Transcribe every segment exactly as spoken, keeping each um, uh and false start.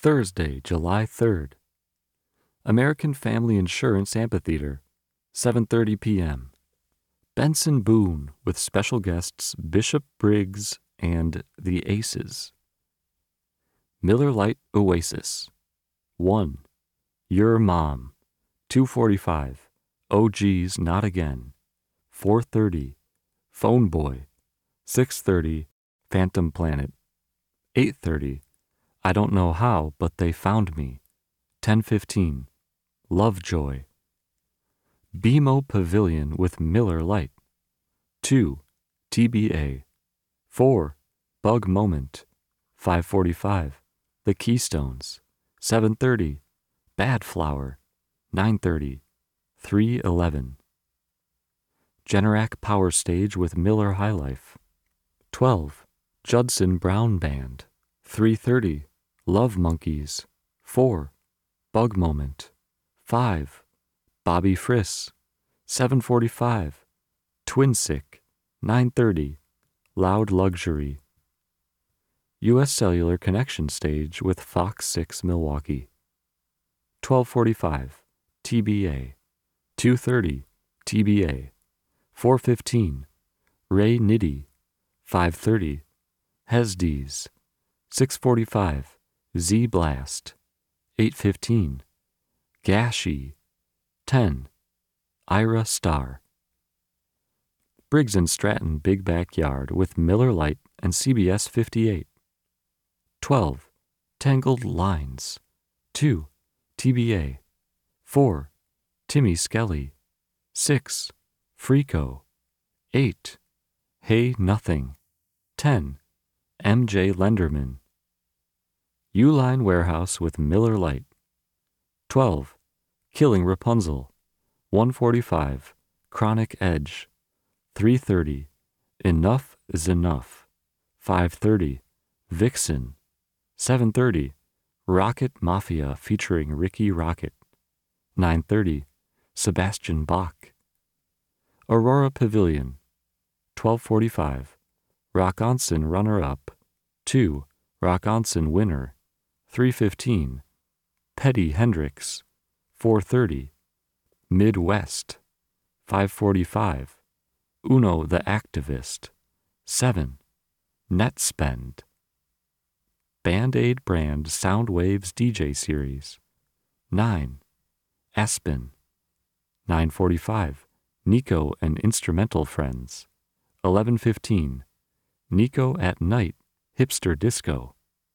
Thursday, July third. American Family Insurance Amphitheater, seven thirty p.m. Benson Boone with special guests Bishop Briggs and the Aces. Miller Lite Oasis. one. Your Mom. two forty-five. Oh Geez, Not Again. four thirty. Phone Boy. six thirty. Phantom Planet. eight thirty. I Don't Know How, But They Found Me. ten fifteen. Lovejoy. B M O Pavilion with Miller Lite. two. T B A. four. Bug Moment. five forty-five. The Keystones. seven thirty. Bad Flower. nine thirty. three eleven. Generac Power Stage with Miller High Life. twelve. Judson Brown Band. three thirty. Love Monkeys. four. Bug Moment. five. Bobby Friss. seven forty-five. Twinsick. nine thirty. Loud Luxury. U S Cellular Connection Stage with Fox six Milwaukee. twelve forty-five. T B A. two thirty. T B A. four fifteen. Ray Nitty. five thirty. Hesdes. six forty-five. Z Blast. eight fifteen. Gashi. ten. Ira Star. Briggs and Stratton Big Backyard with Miller Lite and C B S fifty-eight. twelve. Tangled Lines. two. T B A. four. Timmy Skelly. six. Freako. eight. Hey Nothing. ten. M J Lenderman. Uline Warehouse with Miller Lite. twelve. Killing Rapunzel. one forty-five. Chronic Edge. three thirty. Enough is Enough. five thirty. Vixen. seven thirty. Rocket Mafia featuring Ricky Rocket. nine thirty. Sebastian Bach. Aurora Pavilion. twelve forty-five. Rock Onsen Runner-Up. two. Rock Onsen Winner. three fifteen. Petty Hendrix. four thirty. Midwest. five forty-five. Uno the Activist. seven. Net Spend. Band-Aid Brand Soundwaves D J Series. nine. Aspen. nine forty-five. Nico and Instrumental Friends. eleven fifteen. Nico at Night Hipster Disco.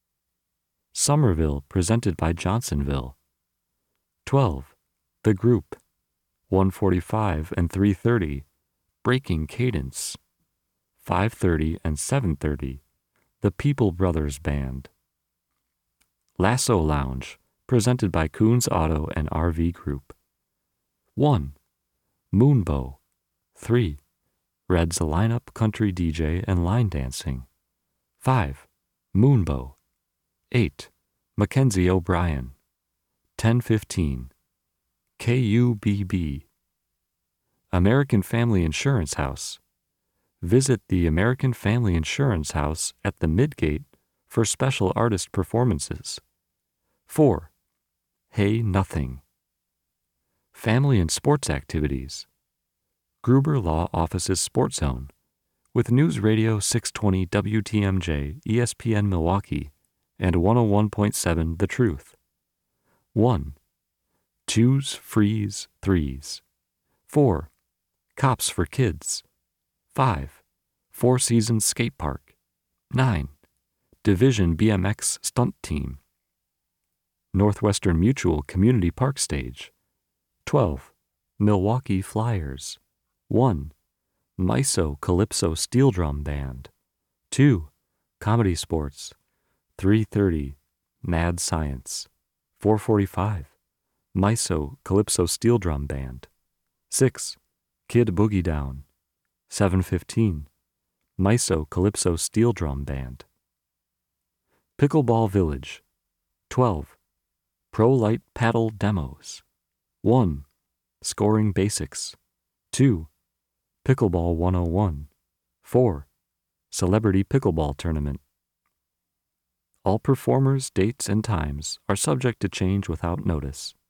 Somerville presented by Johnsonville. twelve. The Group. one forty-five and three thirty. Breaking Cadence. five thirty and seven thirty. The People Brothers Band. Lasso Lounge presented by Coons Auto and R V Group. one. Moonbow. three. Red's Lineup Country D J and Line Dancing. five. Moonbow. eight. Mackenzie O'Brien. ten fifteen. K U B B. American Family Insurance House. Visit the American Family Insurance House at the Midgate for special artist performances. four. Hey Nothing. Family and sports activities. Gruber Law Office's Sports Zone with News Radio six twenty W T M J E S P N Milwaukee and one oh one point seven The Truth. one. Twos, Freeze, Threes. four. Cops for Kids. five. Four Seasons Skate Park. nine. Division B M X Stunt Team. Northwestern Mutual Community Park Stage. twelve. Milwaukee Flyers. one. Miso Calypso Steel Drum Band. two. Comedy Sports. three thirty. Mad Science. four forty-five. Miso Calypso Steel Drum Band. six. Kid Boogie Down. seven fifteen. Miso Calypso Steel Drum Band. Pickleball Village. twelve. Pro Light Paddle Demos. one. Scoring Basics. two. Pickleball one oh one. four. Celebrity Pickleball Tournament. All performers, dates, and times are subject to change without notice.